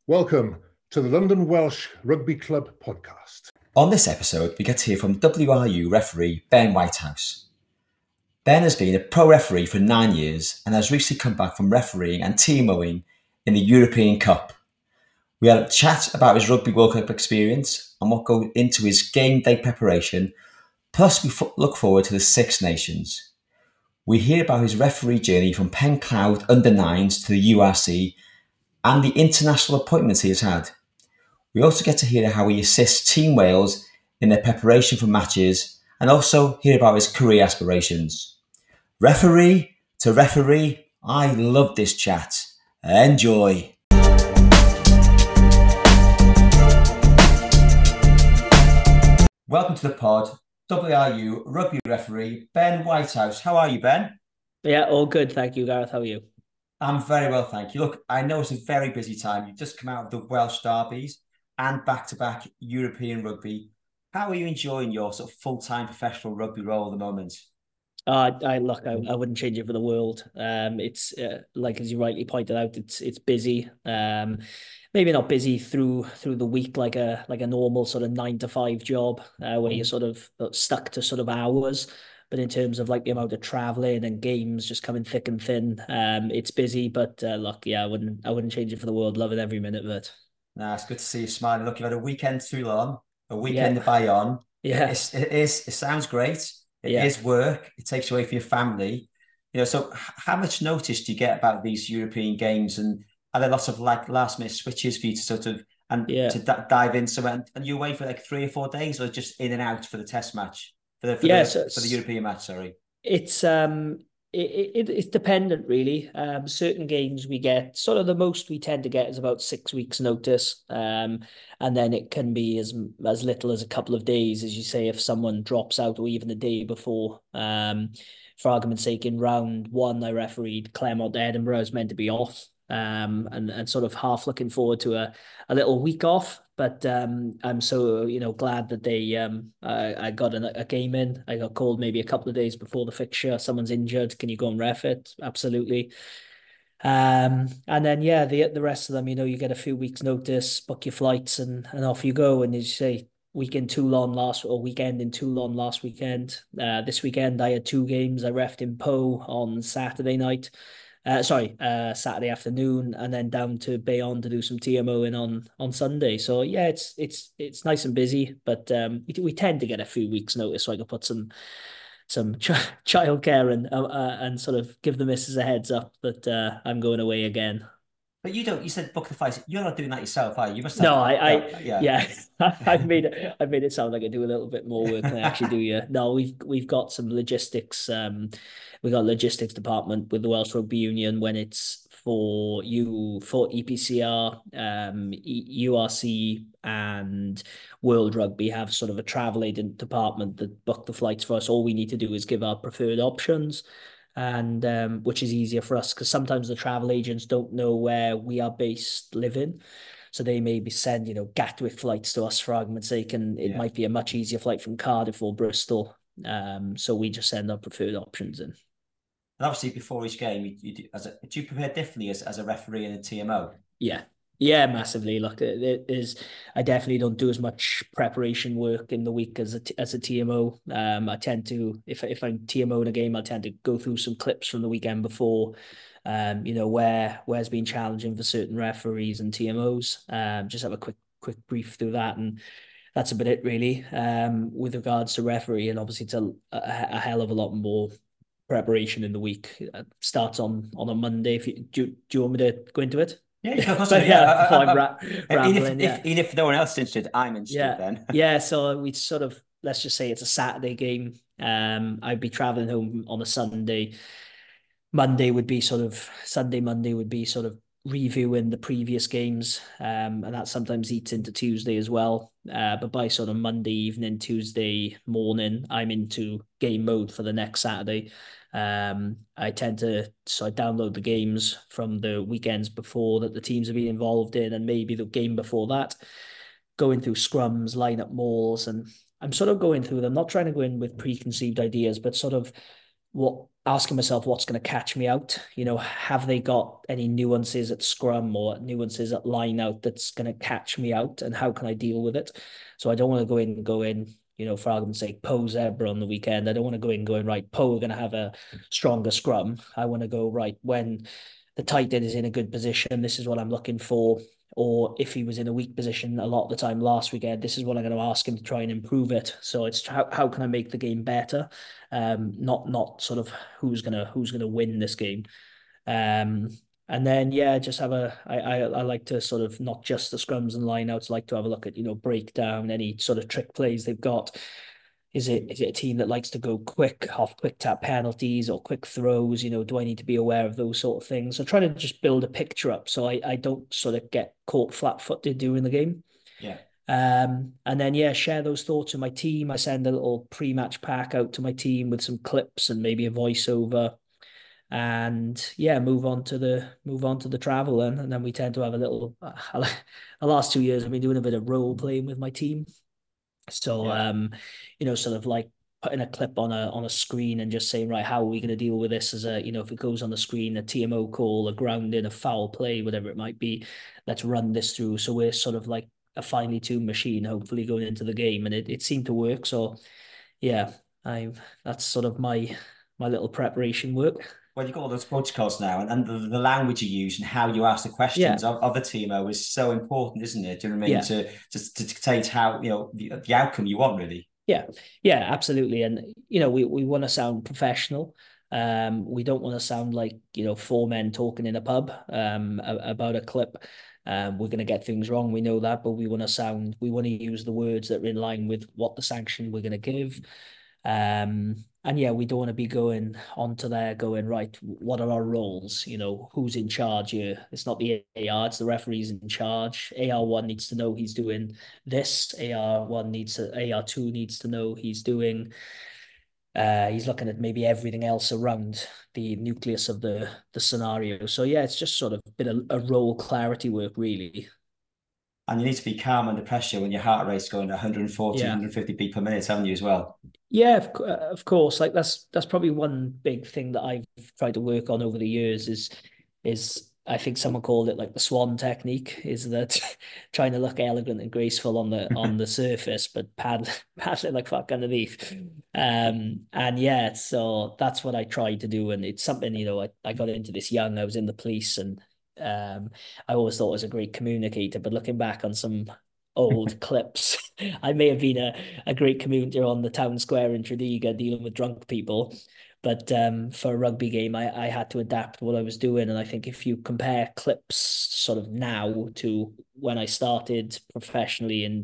Welcome to the London Welsh Rugby Club podcast. On this episode, we get to hear from WRU referee Ben Whitehouse. Ben has been a pro referee for 9 years and has recently come back from refereeing and TMOing in the European Cup. We had a chat about his Rugby World Cup experience and what goes into his game day preparation, plus we look forward to the Six Nations. We hear about his referee journey from Pencloud under-9s to the URC and the international appointments he has had. We also get to hear how he assists Team Wales in their preparation for matches and also hear about his career aspirations. Referee to referee, I love this chat. Enjoy. Welcome to the pod, WRU rugby referee Ben Whitehouse. How are you, Ben? Yeah, all good. Thank you, Gareth. How are you? I'm very well, thank you. Look, I know it's a very busy time. You've just come out of the Welsh derbies and back-to-back European rugby. How are you enjoying your sort of full-time professional rugby role at the moment? I wouldn't change it for the world. It's like as you rightly pointed out, it's busy. Maybe not busy through the week like a normal sort of 9 to 5 job where you're sort of stuck to sort of hours. But in terms of like the amount of traveling and games just coming thick and thin, it's busy. But look, yeah, I wouldn't change it for the world. Loving every minute of it. Nah, it's good to see you smiling. Look, you've had a weekend too long, a weekend to buy on. Yeah, it sounds great. It is work. It takes away from your family. You know, so how much notice do you get about these European games, and are there lots of like last minute switches for you to sort of dive in somewhere? And you're away for like 3 or 4 days, or just in and out for the test match for the European match? Sorry, it's dependent really. Certain games we get sort of the most we tend to get is about 6 weeks notice. And then it can be as little as a couple of days, as you say, if someone drops out or even the day before. For argument's sake, in round 1, I refereed Claremont Edinburgh. I was meant to be off. And sort of half looking forward to a little week off. But I'm so glad that I got a game in. I got called maybe a couple of days before the fixture. Someone's injured. Can you go and ref it? Absolutely. And then the rest of them, you get a few weeks notice, book your flights, and off you go. And as you say, weekend in Toulon last weekend. This weekend I had 2 games. I refed in Po on Saturday night. Saturday afternoon, and then down to Bayonne to do some TMOing on Sunday. So yeah, it's nice and busy, but we tend to get a few weeks notice, so I can put some childcare and sort of give the missus a heads up that I'm going away again. But you don't. You said book the flights. You're not doing that yourself, are you? You must have. No, I've made it sound like I do a little bit more work than I actually do. Yeah, no, we've got some logistics. We got a logistics department with the Welsh Rugby Union when it's for EPCR, URC, and World Rugby have sort of a travel agent department that book the flights for us. All we need to do is give our preferred options, and which is easier for us because sometimes the travel agents don't know where we are based living. So they maybe send, Gatwick flights to us for argument's sake, and it might be a much easier flight from Cardiff or Bristol. So we just send our preferred options in. And obviously, before each game, do you prepare differently as a referee and a TMO? Yeah, massively. Look, I definitely don't do as much preparation work in the week as a TMO. I tend to, if I'm TMOing a game, I tend to go through some clips from the weekend before, where's been challenging for certain referees and TMOs. Just have a quick brief through that, and that's about it really. With regards to referee, and obviously it's a hell of a lot more preparation in the week. It starts on a Monday. Do you want me to go into it? Yeah, of course. Rambling, even if no one else is interested, I'm interested then. Yeah, so we sort of, let's just say it's a Saturday game. I'd be traveling home on a Sunday. Monday would be sort of reviewing the previous games, and that sometimes eats into Tuesday as well. But by sort of Monday evening, Tuesday morning, I'm into game mode for the next Saturday. I download the games from the weekends before that the teams have been involved in, and maybe the game before that, going through scrums, lineup mauls, and I'm sort of going through them, not trying to go in with preconceived ideas, but sort of what asking myself what's going to catch me out. Have they got any nuances at scrum or nuances at line out that's going to catch me out, and how can I deal with it? So I don't want to go in, for argument's sake, Poe Zebra on the weekend. I don't want to go in going, right, Poe, we're going to have a stronger scrum. I want to go, right, when the tight end is in a good position, this is what I'm looking for. Or if he was in a weak position a lot of the time last weekend, this is what I'm going to ask him to try and improve it. So it's how can I make the game better? Not sort of who's gonna win this game. Um, and then just have I like to sort of not just the scrums and lineouts, like to have a look at breakdown, any sort of trick plays they've got. Is it a team that likes to go quick off quick tap penalties or quick throws? Do I need to be aware of those sort of things? So trying to just build a picture up so I don't sort of get caught flat-footed during the game. Yeah. And then share those thoughts with my team. I send a little pre-match pack out to my team with some clips and maybe a voiceover. And move on to the travel, and then we tend to have a little the last 2 years I've been doing a bit of role playing with my team. So, sort of like putting a clip on a screen and just saying, right, how are we going to deal with this if it goes on the screen, a TMO call, a grounding, a foul play, whatever it might be, let's run this through. So we're sort of like a finely tuned machine, hopefully going into the game. And it seemed to work. So yeah, that's sort of my little preparation work. Well, you've got all those protocols now, and the language you use and how you ask the questions of the TMO is so important, isn't it? Do you know what I mean? To dictate how, the outcome you want, really. Yeah, absolutely. And, we want to sound professional. We don't want to sound like, four men talking in a pub about a clip. We're going to get things wrong. We know that, but we want to use the words that are in line with what the sanction we're going to give. And we don't want to be going onto there going, right, what are our roles? Who's in charge here? It's not the AR, it's the referee's in charge. AR1 needs to know he's doing this. AR2 needs to know he's doing, he's looking at maybe everything else around the nucleus of the scenario. So it's just sort of a bit of a role clarity work, really. And you need to be calm under pressure when your heart rate's going 140, 150 beat per minute, haven't you, as well? Yeah, of course. Like that's probably one big thing that I've tried to work on over the years is I think someone called it like the swan technique, is that trying to look elegant and graceful on the surface, but paddling like fuck underneath. So that's what I tried to do, and it's something I got into this young. I was in the police, and I always thought I was a great communicator, but looking back on some old clips, I may have been a great communicator on the town square in Tredegar dealing with drunk people. But for a rugby game, I had to adapt what I was doing. And I think if you compare clips sort of now to when I started professionally in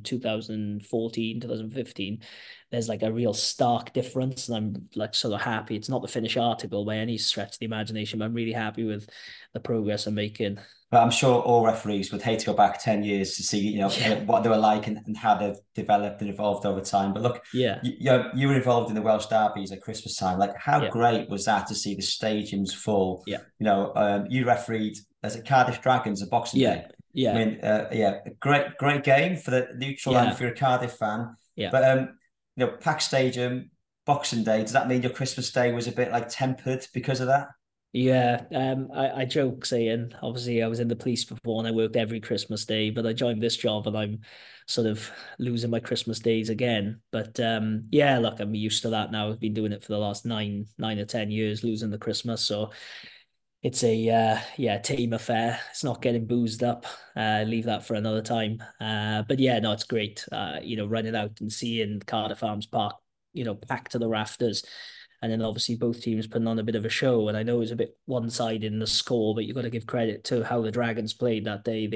2014, 2015, there's like a real stark difference. And I'm like sort of happy. It's not the finished article by any stretch of the imagination, but I'm really happy with the progress I'm making. But I'm sure all referees would hate to go back 10 years to see, what they were like and how they've developed and evolved over time. But look, you were involved in the Welsh derbies at Christmas time. Like, how great was that to see the stadiums full? Yeah. You refereed as a Cardiff Dragons a Boxing Day. Yeah. I mean, great game for the neutral and if you're a Cardiff fan. Yeah. But, packed stadium, Boxing Day, does that mean your Christmas Day was a bit like tempered because of that? Yeah, I joke saying, obviously I was in the police before and I worked every Christmas day, but I joined this job and I'm sort of losing my Christmas days again. But look, I'm used to that now. I've been doing it for the last nine or 10 years, losing the Christmas. So it's a team affair. It's not getting boozed up. Leave that for another time. But no, it's great. Running out and seeing Cardiff Arms Park, packed to the rafters. And then obviously both teams putting on a bit of a show. And I know it was a bit one-sided in the score, but you've got to give credit to how the Dragons played that day.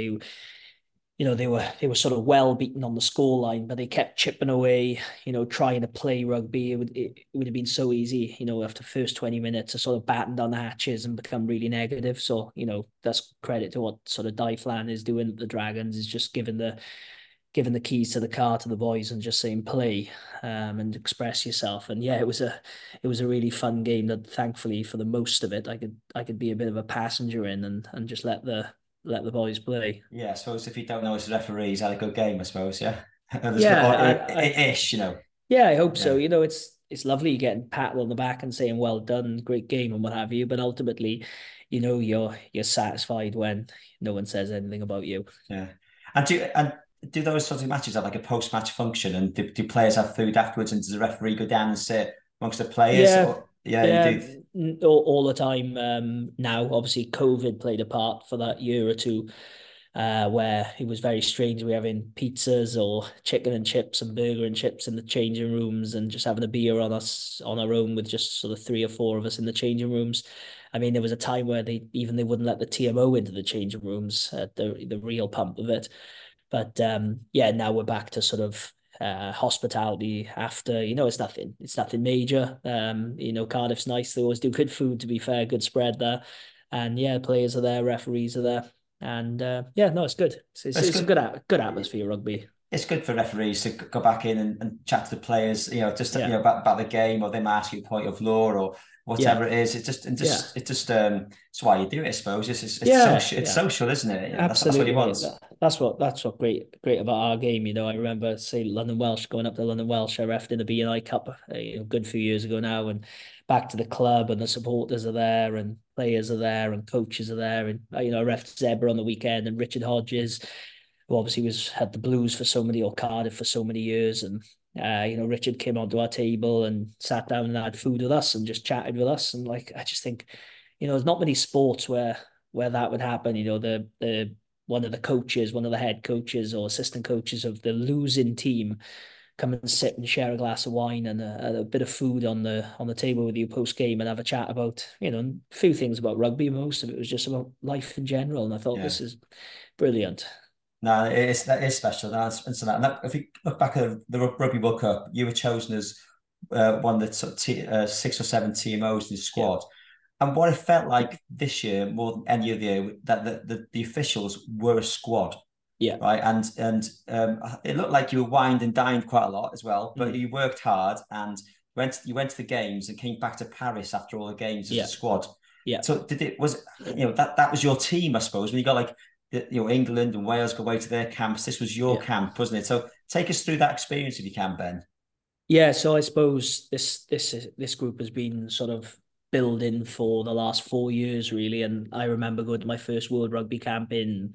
They were sort of well beaten on the scoreline, but they kept chipping away, trying to play rugby. It would have been so easy, after first 20 minutes to sort of batten down the hatches and become really negative. So, that's credit to what sort of Dai Flan is doing at the Dragons, is just giving the keys to the car to the boys and just saying play and express yourself. And it was a really fun game that thankfully for the most of it I could be a bit of a passenger in and just let the boys play. Yeah, I suppose if you don't know as a referee, he's had a good game, I suppose, yeah. Ish. Yeah, I hope so. it's lovely getting patted on the back and saying well done, great game and what have you. But ultimately, you're satisfied when no one says anything about you. Yeah. And do those sorts of matches have like a post-match function? And do players have food afterwards? And does the referee go down and sit amongst the players? Yeah, Or yeah, you yeah, do. all the time. Now, obviously, COVID played a part for that year or two, where it was very strange. We were having pizzas or chicken and chips and burger and chips in the changing rooms, and just having a beer on our own with just sort of three or four of us in the changing rooms. I mean, there was a time where they wouldn't let the TMO into the changing rooms, the real pump of it. But yeah, now we're back to sort of hospitality after, it's nothing major. Cardiff's nice. They always do good food, to be fair, good spread there. And yeah, players are there, referees are there. And yeah, no, it's good. It's It's a good. good atmosphere, rugby. It's good for referees to go back in and chat to the players, just Yeah. about the game, or they might ask you a point of law or Yeah. whatever it is. Yeah. It's why you do it, I suppose. It's Yeah. social, it's Yeah. social, isn't it? That's what he Absolutely, mate. wants. That's what great about our game. I remember say London Welsh going up to London Welsh. I refed in the B&I Cup a good few years ago now, and back to the club, and the supporters are there, and players are there, and coaches are there, and I refed Zebra on the weekend, and Richard Hodges, who obviously had the Blues for so many, or Cardiff for so many years, and Richard came onto our table and sat down and had food with us and just chatted with us, and like I just think, there's not many sports where that would happen. The one of the coaches, one of the head coaches or assistant coaches of the losing team come and sit and share a glass of wine and a bit of food on the table with you post game and have a chat about, a few things about rugby. Most of it was just about life in general. And I thought Yeah. this is brilliant. No, that is special. If you look back at the Rugby World Cup, you were chosen as one of the sort of 6 or 7 TMOs in the Yeah. squad. And what it felt like this year, more than any other year, that the officials were a squad, Yeah. right? And it looked like you were wined and dined quite a lot as well, but Mm. you worked hard and you went to the games and came back to Paris after all the games as a Yeah. squad. Yeah. So that was your team, I suppose, when you got like England and Wales go away to their camps. This was your Yeah. camp, wasn't it? So take us through that experience if you can, Ben. Yeah, so I suppose this group has been sort of building for the last 4 years, really. And I remember going to my first World Rugby camp in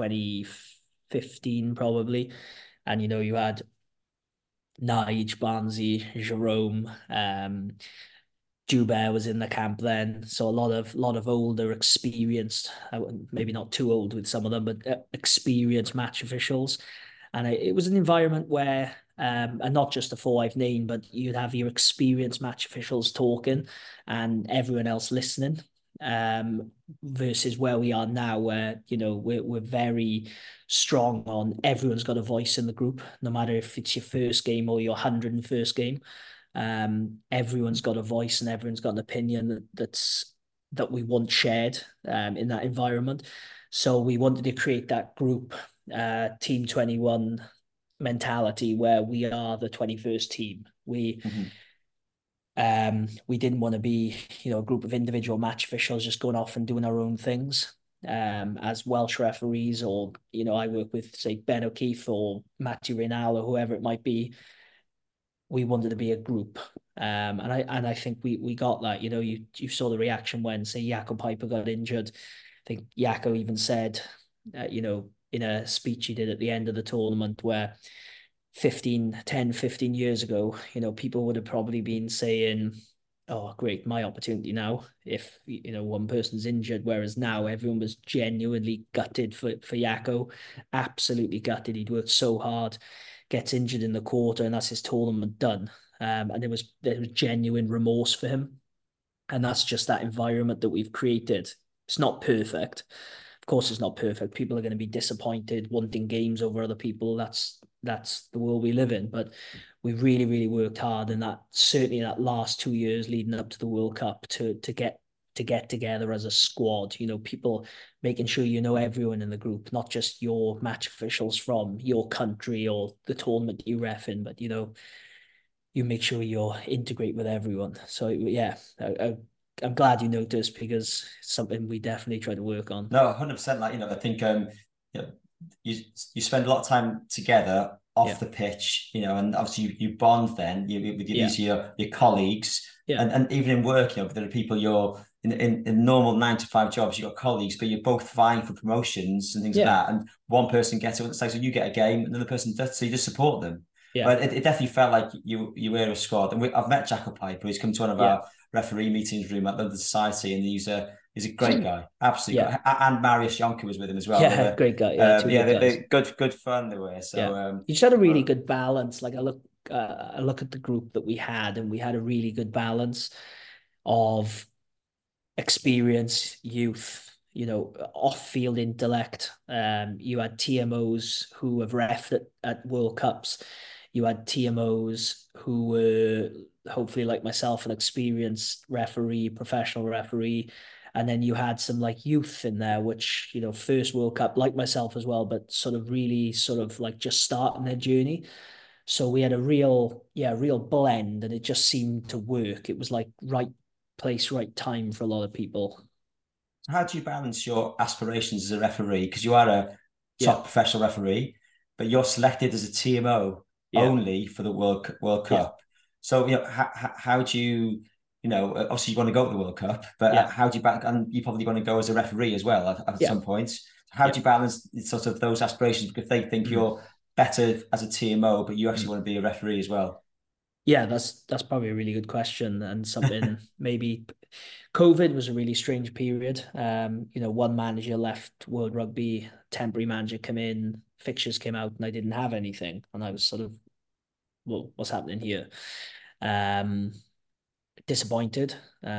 2015, probably. And you had Nige, Barnsey, Jerome, Joubert was in the camp then, so a lot of older, experienced, maybe not too old with some of them, but experienced match officials, and it was an environment where, and not just the four I've named, but you'd have your experienced match officials talking, and everyone else listening. Versus where we are now, where we're very strong on everyone's got a voice in the group, no matter if it's your first game or your 101st game. Everyone's got a voice and everyone's got an opinion that we want shared in that environment. So we wanted to create that group, Team 21 mentality, where we are the 21st team. We didn't want to be, a group of individual match officials just going off and doing our own things. As Welsh referees, or I work with, say, Ben O'Keefe or Matthew Reynal or whoever it might be. We wanted to be a group. And I think we got that. You saw the reaction when, say, Jaco Piper got injured. I think Jaco even said, in a speech he did at the end of the tournament, where 15 years ago, people would have probably been saying, oh, great, my opportunity now, if, one person's injured, whereas now everyone was genuinely gutted for Jaco, absolutely gutted. He'd worked so hard, gets injured in the quarter, and that's his tournament done. And there was genuine remorse for him. And that's just that environment that we've created. It's not perfect. Of course, it's not perfect. People are going to be disappointed, wanting games over other people. That's the world we live in. But we really, really worked hard, and that certainly that last 2 years leading up to the World Cup to get together as a squad. People making sure everyone in the group, not just your match officials from your country or the tournament you ref in, but you make sure you integrate with everyone. So yeah, I'm glad you noticed, because it's something we definitely try to work on. No, 100%. Like, I think you know, you spend a lot of time together off the pitch, and obviously you bond then with these your colleagues, and even in work, there are people you're in normal 9 to 5 jobs, you've got colleagues, but you're both vying for promotions and things like that. And one person gets it, it's like, so you get a game, another person does, so you just support them. But it definitely felt like you were a squad. And I've met Jackal Piper, who's come to one of our referee meetings room at the Society, and he's a great guy, absolutely. And Marius Jonker was with him as well. Yeah, great guy. They're good fun they were. So you just had a really good balance. Like I look at the group that we had, and we had a really good balance of experience, youth, off-field intellect. You had TMOs who have refed at World Cups. You had TMOs who were hopefully like myself, an experienced referee, professional referee. And then you had some like youth in there, which, first World Cup, like myself as well, but sort of really sort of like just starting their journey. So we had a real blend, and it just seemed to work. It was like right place, right time for a lot of people. How do you balance your aspirations as a referee? Because you are a top professional referee, but you're selected as a TMO only for the World Cup. So, how do you, obviously you want to go to the World Cup, but how do you balance, and you probably want to go as a referee as well at some point. How do you balance sort of those aspirations? Because they think you're better as a TMO, but you actually want to be a referee as well. Yeah, that's probably a really good question, and something maybe COVID was a really strange period. One manager left World Rugby, temporary manager came in, fixtures came out, and I didn't have anything, and I was sort of, well, what's happening here? Disappointed.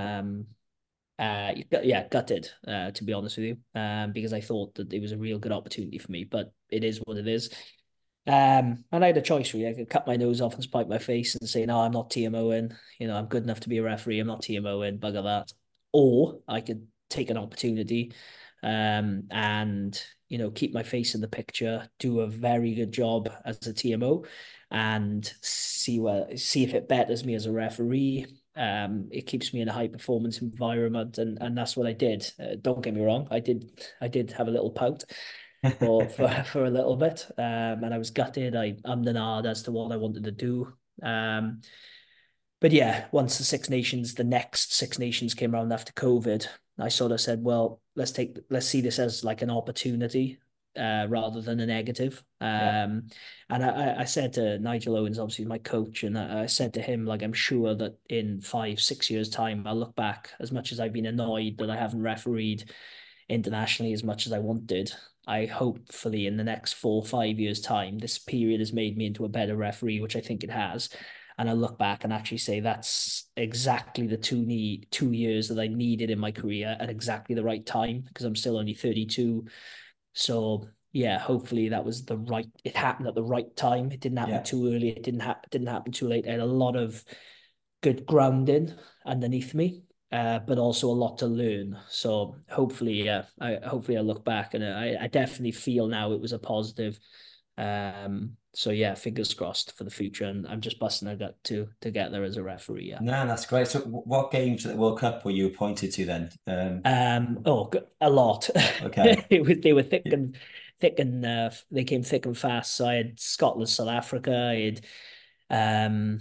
Gutted, to be honest with you, because I thought that it was a real good opportunity for me, but it is what it is. And I had a choice really. I could cut my nose off and spite my face and say, no, I'm not TMOing. I'm good enough to be a referee. I'm not TMOing, bugger that. Or I could take an opportunity and keep my face in the picture, do a very good job as a TMO, and see if it betters me as a referee. It keeps me in a high performance environment, and that's what I did. Don't get me wrong, I did have a little pout for a little bit, and I was gutted. I ummed and ahed as to what I wanted to do. But yeah, once the next Six Nations came around after COVID, I sort of said, well, let's see this as like an opportunity, rather than a negative. And I said to Nigel Owens, obviously my coach, and I said to him, like, I'm sure that in 5-6 years' time, I'll look back, as much as I've been annoyed that I haven't refereed internationally as much as I wanted. I hopefully in the next 4 or 5 years' time, this period has made me into a better referee, which I think it has. And I look back and actually say that's exactly the 2 years that I needed in my career at exactly the right time, because I'm still only 32. So yeah, hopefully it happened at the right time. It didn't happen too early. It didn't happen too late. I had a lot of good grounding underneath me, but also a lot to learn. So hopefully, I look back and I definitely feel now it was a positive. So yeah, fingers crossed for the future, and I'm just busting a gut to get there as a referee. Yeah. No, that's great. So, what games at the World Cup were you appointed to then? A lot. Okay. They were thick and they came thick and fast. So I had Scotland, South Africa. I had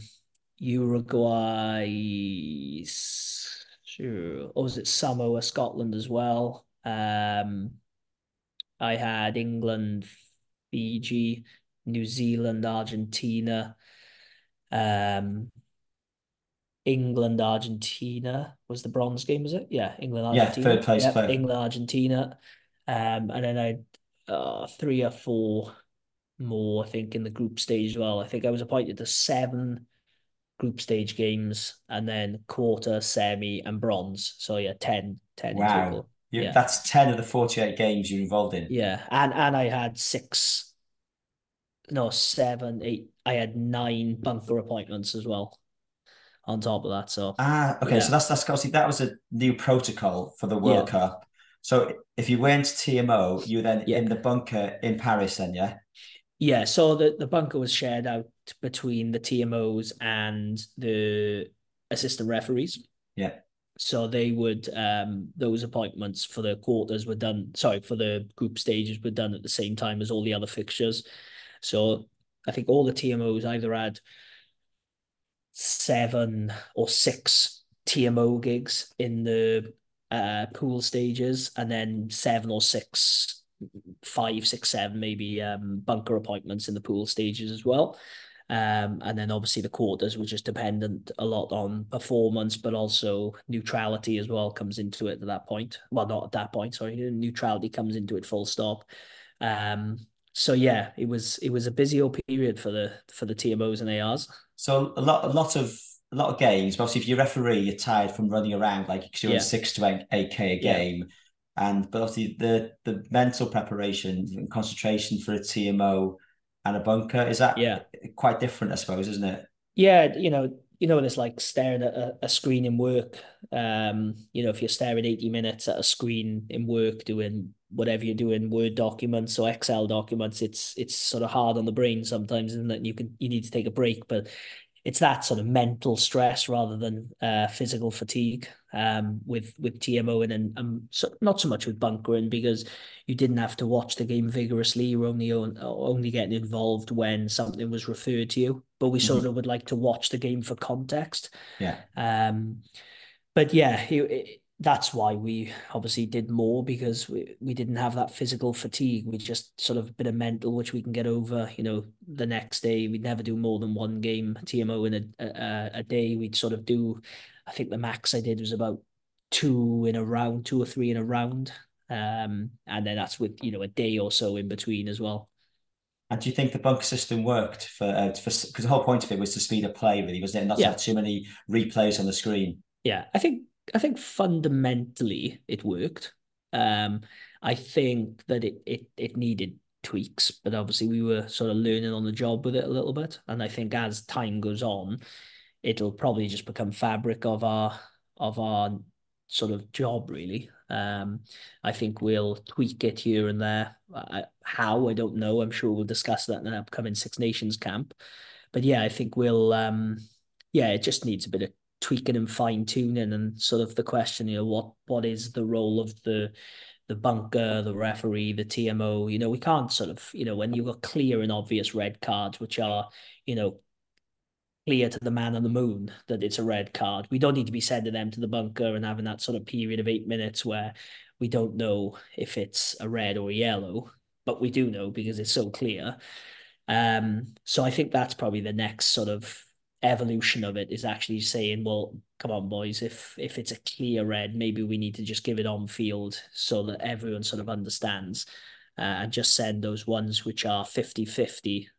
Uruguay, sure, or was it Samoa, Scotland as well? I had England, Fiji, New Zealand, Argentina. England, Argentina was the bronze game, was it? Yeah, England, Argentina. Yeah, third place player. England, Argentina. And then I had 3 or 4 more, I think, in the group stage as well. I think I was appointed to 7 group stage games, and then quarter, semi, and bronze. So yeah, 10 in total. Yeah. That's 10 of the 48 games you're involved in. Yeah, and I had 7, 8. I had 9 bunker appointments as well on top of that. So okay, so that's obviously that was a new protocol for the World Cup. So if you went to TMO, you were then in the bunker in Paris then, yeah? Yeah, so the bunker was shared out between the TMOs and the assistant referees. Yeah. So they would those appointments for the quarters were done, for the group stages were done at the same time as all the other fixtures. So I think all the TMOs either had 7 or 6 TMO gigs in the pool stages, and then 7 or 6, 5, 6, 7 maybe bunker appointments in the pool stages as well. And then obviously the quarters were just dependent a lot on performance, but also neutrality as well comes into it at that point. Well, not at that point, sorry. Neutrality comes into it full stop. So yeah, it was a busy old period for the TMOs and ARs. So a lot of games. Obviously, if you're a referee, you're tired from running around like because you're in Yeah, 6 to 8K a yeah, game, but obviously the mental preparation and concentration for a TMO and a bunker is that yeah. quite different, I suppose, isn't it? Yeah, what it's like staring at a screen in work. If you're staring 80 minutes at a screen in work doing whatever you're doing, Word documents or Excel documents, it's sort of hard on the brain sometimes, isn't it? You need to take a break, but it's that sort of mental stress rather than physical fatigue with TMO and so, not so much with bunkering because you didn't have to watch the game vigorously. You were only getting involved when something was referred to you. But we sort Mhm. of would like to watch the game for context. Yeah. Um, but yeah, that's why we obviously did more because we didn't have that physical fatigue. We just sort of a bit of mental, which we can get over. The next day we'd never do more than one game TMO in a day. We'd sort of do, I think the max I did was about 2 in a round, 2 or 3 in a round. And then that's with a day or so in between as well. And do you think the bunker system worked because the whole point of it was to speed up play, really, wasn't it? Not to have Yeah, too many replays on the screen. yeah. I think fundamentally it worked. Um, I think that it needed tweaks, but obviously we were sort of learning on the job with it a little bit. And I think as time goes on, it'll probably just become fabric of our sort of job, really. I think we'll tweak it here and there. How, I don't know. I'm sure we'll discuss that in an upcoming Six Nations camp. But yeah, I think yeah, it just needs a bit of tweaking and fine tuning and sort of the question, what is the role of the bunker, the referee, the TMO? We can't sort of, when you've got clear and obvious red cards, which are, you know, clear to the man on the moon that it's a red card. We don't need to be sending them to the bunker and having that sort of period of 8 minutes where we don't know if it's a red or a yellow, but we do know because it's so clear. So I think that's probably the next sort of evolution of it is actually saying, well, come on, boys, if it's a clear red, maybe we need to just give it on field so that everyone sort of understands and just send those ones which are 50-50.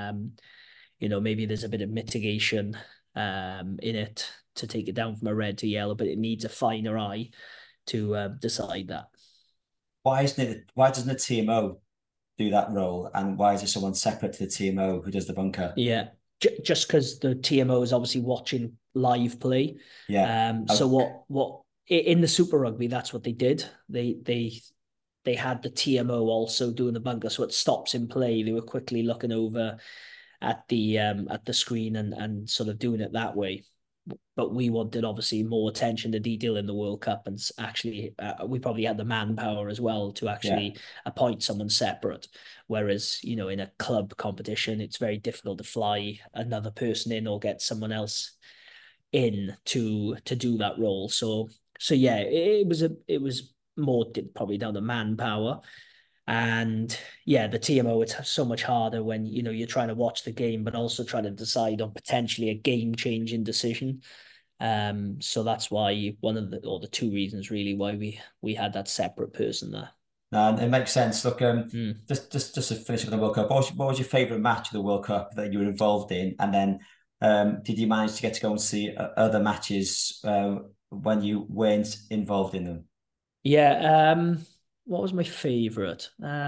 Maybe there's a bit of mitigation in it to take it down from a red to yellow, but it needs a finer eye to decide that. Why doesn't the TMO do that role? And why is there someone separate to the TMO who does the bunker? Yeah, just because the TMO is obviously watching live play. Yeah. So Oh, what in the Super Rugby, that's what they did. They had the TMO also doing the bunker, so it stops in play. They were quickly looking over at the screen and sort of doing it that way. But we wanted obviously more attention to detail in the World Cup, and actually we probably had the manpower as well to yeah. actually appoint someone separate. Whereas in a club competition, it's very difficult to fly another person in or get someone else in to do that role. So yeah, it was more probably down to manpower. And yeah, the TMO, it's so much harder when you're trying to watch the game, but also trying to decide on potentially a game-changing decision. So that's why one of the two reasons really why we had that separate person there. And it makes sense. Look, Mm. just to finish up the World Cup, what was your favourite match of the World Cup that you were involved in? And then did you manage to get to go and see other matches when you weren't involved in them? Yeah. What was my favorite?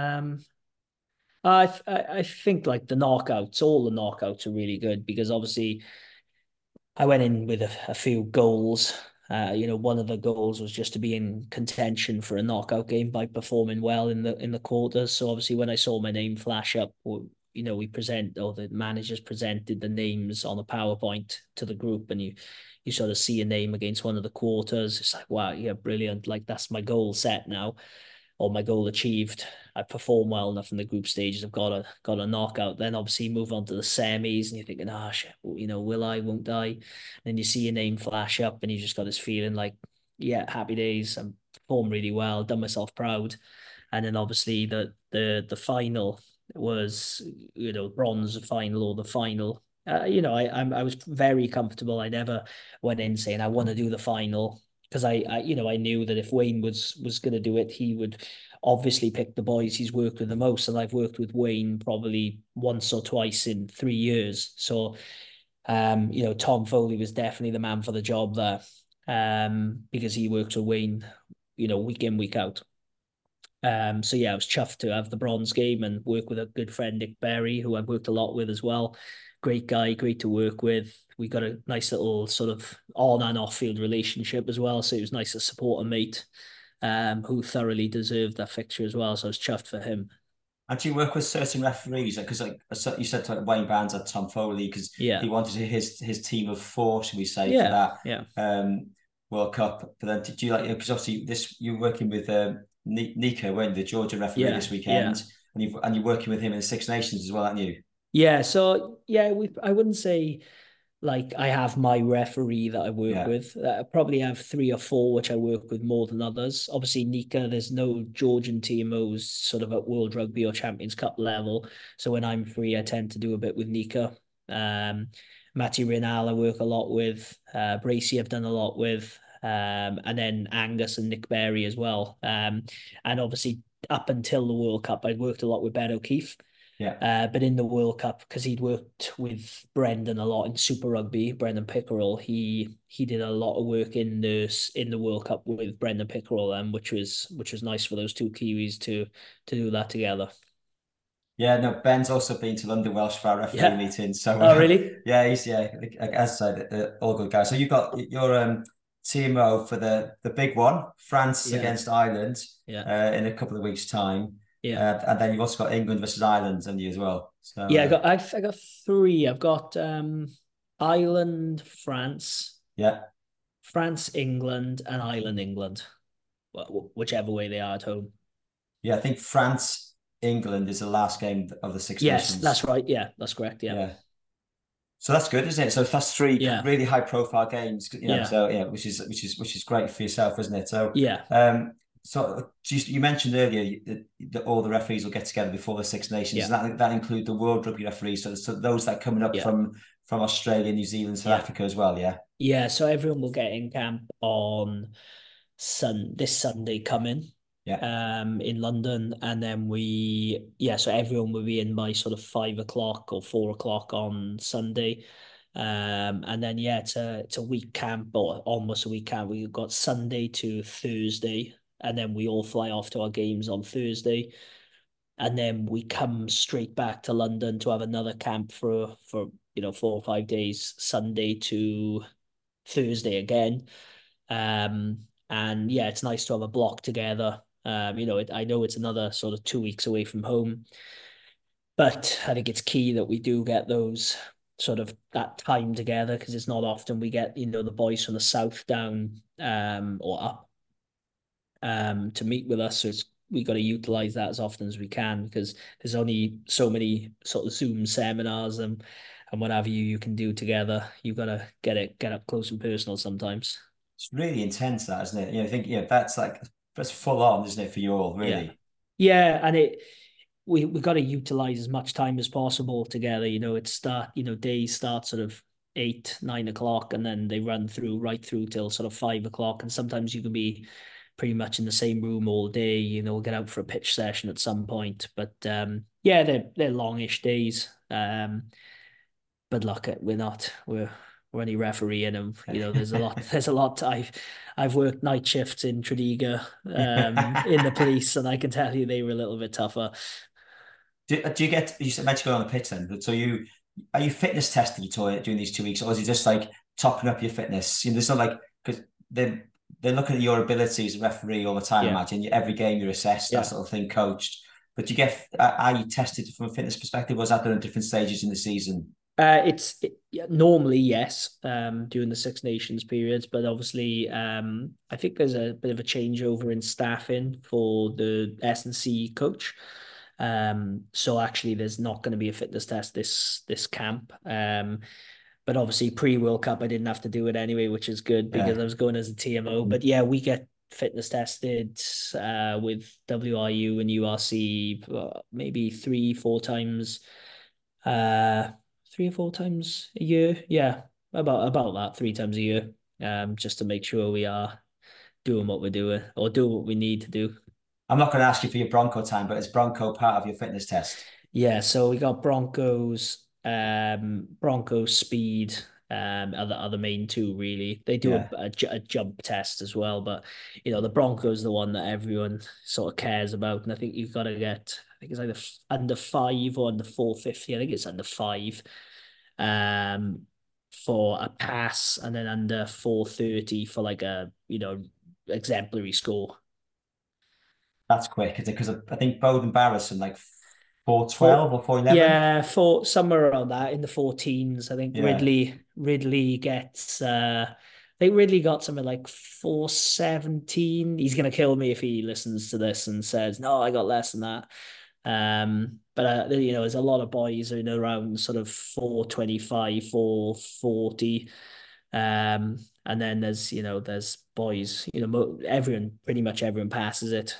I think like the knockouts, all the knockouts are really good because obviously I went in with a few goals. One of the goals was just to be in contention for a knockout game by performing well in the quarters. So obviously, when I saw my name flash up, the managers presented the names on a PowerPoint to the group, and you sort of see a name against one of the quarters. It's like, wow, yeah, brilliant! Like that's my goal set now. or my goal achieved. I performed well enough in the group stages. I've got a knockout. Then obviously move on to the semis, and you're thinking, shit, will I? Won't I? Then you see your name flash up, and you just got this feeling like, yeah, happy days. I'm performed really well, done myself proud. And then obviously the final was, bronze final or the final. I was very comfortable. I never went in saying I want to do the final, because I knew that if Wayne was going to do it, he would obviously pick the boys he's worked with the most, and I've worked with Wayne probably once or twice in 3 years. So, Tom Foley was definitely the man for the job there, because he works with Wayne, week in, week out. So yeah, I was chuffed to have the bronze game and work with a good friend, Nick Berry, who I've worked a lot with as well. Great guy, great to work with. We got a nice little sort of on and off field relationship as well. So it was nice to support a mate who thoroughly deserved that fixture as well. So I was chuffed for him. And do you work with certain referees? Because you said like Wayne Barnes had Tom Foley because he wanted his team of four, should we say, for that World Cup. But then did you because obviously you're working with Nico, weren't you, the Georgia referee this weekend, and you're working with him in the Six Nations as well, aren't you? Yeah. So yeah, I wouldn't say like I have my referee that I work with. I probably have 3 or 4 which I work with more than others. Obviously, Nika, there's no Georgian TMOs sort of at World Rugby or Champions Cup level. So when I'm free, I tend to do a bit with Nika. Matty Rinal I work a lot with. Bracey I've done a lot with. And then Angus and Nick Berry as well. And obviously up until the World Cup, I'd worked a lot with Ben O'Keefe. But in the World Cup, because he'd worked with Brendan a lot in Super Rugby, Brendan Pickerel, he did a lot of work in the World Cup with Brendan Pickerel, which was nice for those two Kiwis to do that together. Yeah, no, Ben's also been to London Welsh for our referee meeting. So, oh, really? Yeah, he's as I said, all good guys. So you got your TMO for the big one, France against Ireland, in a couple of weeks' time. And then you've also got England versus Ireland, haven't you, as well? So I got 3. I've got Ireland, France. France, England, and Ireland, England. Whichever way they are at home. Yeah, I think France, England is the last game of the Six Nations. Yes, that's right. Yeah, that's correct. Yeah. So that's good, isn't it? So that's 3 really high-profile games, So which is great for yourself, isn't it? So So you mentioned earlier that all the referees will get together before the Six Nations. That include the World Rugby referees, so those that are coming up from Australia, New Zealand, South Africa as well. Yeah. So everyone will get in camp on this Sunday coming. In London, and then so everyone will be in by sort of 5 o'clock or 4 o'clock on Sunday. And then it's a week camp, or almost a week camp. We've got Sunday to Thursday, and then we all fly off to our games on Thursday, and then we come straight back to London to have another camp for 4 or 5 days, Sunday to Thursday again. And it's nice to have a block together. I know it's another sort of 2 weeks away from home, but I think it's key that we do get those sort of that time together, because it's not often we get the boys from the south down or up to meet with us. So we got to utilize that as often as we can, because there's only so many sort of Zoom seminars and what have you can do together. You've got to get up close and personal sometimes. It's really intense, that, isn't it? I think that's full on, isn't it, for you all, really? And we got to utilize as much time as possible together. Days start sort of 8, 9 o'clock, and then they run right through till sort of 5 o'clock. And sometimes you can be pretty much in the same room all day. We'll get out for a pitch session at some point. But they're longish days. But look, we're only refereeing them. There's a lot. I've worked night shifts in Tredegar in the police, and I can tell you they were a little bit tougher. You mentioned going on the pitch then, so are you fitness tested at all during these 2 weeks, or is it just like topping up your fitness? There's not because they're looking at your ability as a referee all the time. Imagine every game you're assessed, that sort of thing, coached. But are you tested from a fitness perspective, or is that done at different stages in the season? It's Yeah, normally yes, during the Six Nations periods, but obviously, I think there's a bit of a changeover in staffing for the S&C coach. So actually, there's not going to be a fitness test this camp. But obviously, pre-World Cup, I didn't have to do it anyway, which is good because Yeah. I was going as a TMO. But yeah, we get fitness tested with WRU and URC maybe 3-4 times. Uh, 3 or 4 times a year. Yeah, about that 3 times a year. Just to make sure we are doing what we're doing or do what we need to do. I'm not going to ask you for your Bronco time, but is Bronco part of your fitness test? Yeah, so we got Broncos, Broncos speed, are the main two really. They do Yeah. a jump test as well, but the Broncos the one that everyone sort of cares about, and I think you've got to get, I think it's either under 5 or under 450. I think it's under 5, um, for a pass, and then under 430 for like a exemplary score. That's quick, is it? Because I think Bowden Barrett's like 412 For or 411. Yeah, for somewhere around that in the 14s. I think Yeah. Ridley gets I think Ridley got something like 417. He's gonna kill me if he listens to this and says, no, I got less than that. But there's a lot of boys in around sort of 425, 440. And then there's boys, pretty much everyone passes it.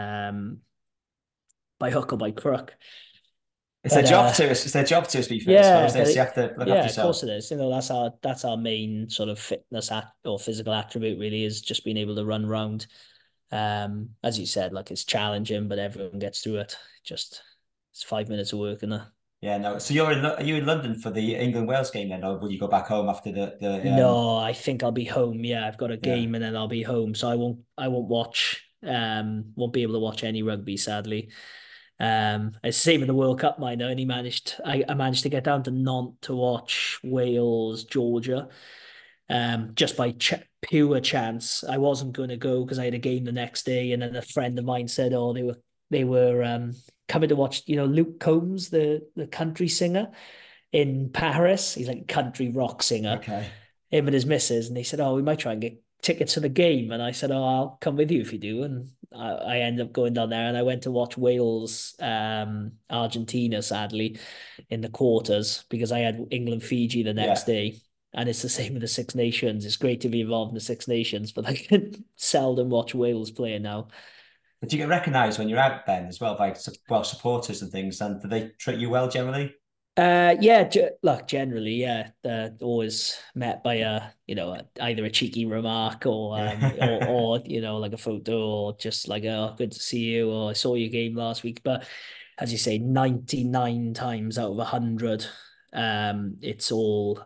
By hook or by crook. It's their But job to it's their job to be fit, I suppose. yeah, This you have to look after yeah, of yourself. course it is. That's our main sort of fitness or physical attribute really, is just being able to run around. As you said, like, it's challenging, but everyone gets through it. Just it's 5 minutes of work, and Yeah, no. So are you in London for the England Wales game then, or will you go back home after the? no, I think I'll be home. Yeah, I've got a Yeah. game and then I'll be home, so I won't watch. Won't be able to watch any rugby, sadly. It's the same with the World Cup, mine. I managed to get down to Nantes to watch Wales, Georgia. Just by pure chance. I wasn't going to go because I had a game the next day, and then a friend of mine said, "Oh, they were coming to watch, Luke Combs, the country singer in Paris. He's like a country rock singer, Okay. him and his missus, and they said, "Oh, we might try and get tickets for the game." And I said, "Oh, I'll come with you if you do." And I ended up going down there, and I went to watch Wales, Argentina, sadly, in the quarters because I had England Fiji the next Yeah. day. And it's the same with the Six Nations. It's great to be involved in the Six Nations, but I can seldom watch Wales play now. But do you get recognised when you're out then as well by supporters and things? And do they treat you well generally? Yeah, look, generally, yeah, they're always met by either a cheeky remark or Yeah. like a photo, or just like, "Oh, good to see you," or "I saw your game last week." But as you say, 99 times out of 100, it's all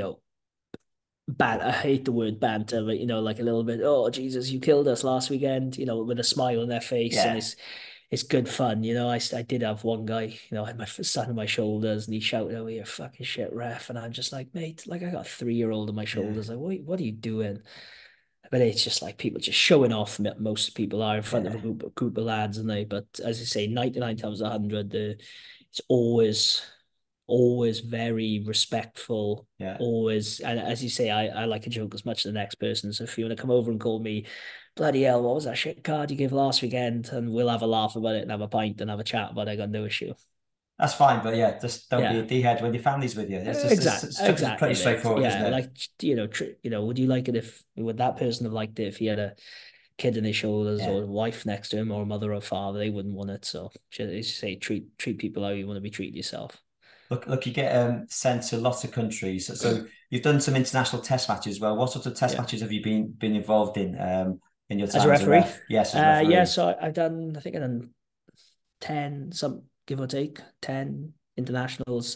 I hate the word banter, but like a little bit, "Oh, Jesus, you killed us last weekend," with a smile on their face, and Yeah. it's good fun. I did have one guy, I had my son on my shoulders, and he shouted, "Oh, you're a fucking shit ref," and I'm just like, "Mate, like, I got a 3-year-old on my Yeah. shoulders. Like, what are you doing?" But it's just like people just showing off. Most people are in front of a Yeah. group of lads, and but as I say, 99 times 100, it's always very respectful. Yeah. Always, and as you say, I like a joke as much as the next person. So if you want to come over and call me, "Bloody hell, what was that shit card you gave last weekend?" and we'll have a laugh about it and have a pint and have a chat about it. I got no issue. That's fine, but yeah, just don't be a Yeah, d-head when your family's with you. It's exactly, pretty mate. straightforward, isn't Yeah, it? like, would you like it if would that person have liked it if he had a kid on his shoulders Yeah. or a wife next to him or a mother or father? They wouldn't want it. So just, as you say, treat people how you want to be treated yourself. Look, you get sent to lots of countries. So you've done some international test matches as well. What sort of test Yeah. matches have you been involved in your As a time as a referee, ref? Yes, as a yeah. referee. So I think I've done 10, some give or take 10 internationals.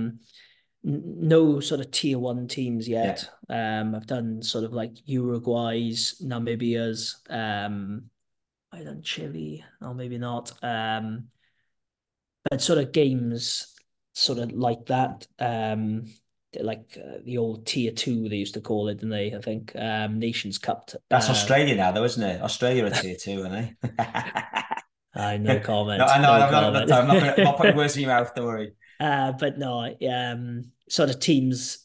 No sort of tier 1 teams Yeah. yet. I've done sort of like Uruguay's, Namibia's. I've done Chile, or maybe not. But sort of games sort of like that. Like the old tier 2 they used to call it, didn't they? I think Nations Cup. That's Australia now, though, isn't it? Australia are tier two, aren't they? No No, comment. I know. No I'm not. comment. I'm not putting words in your mouth. Don't worry. But no, sort of teams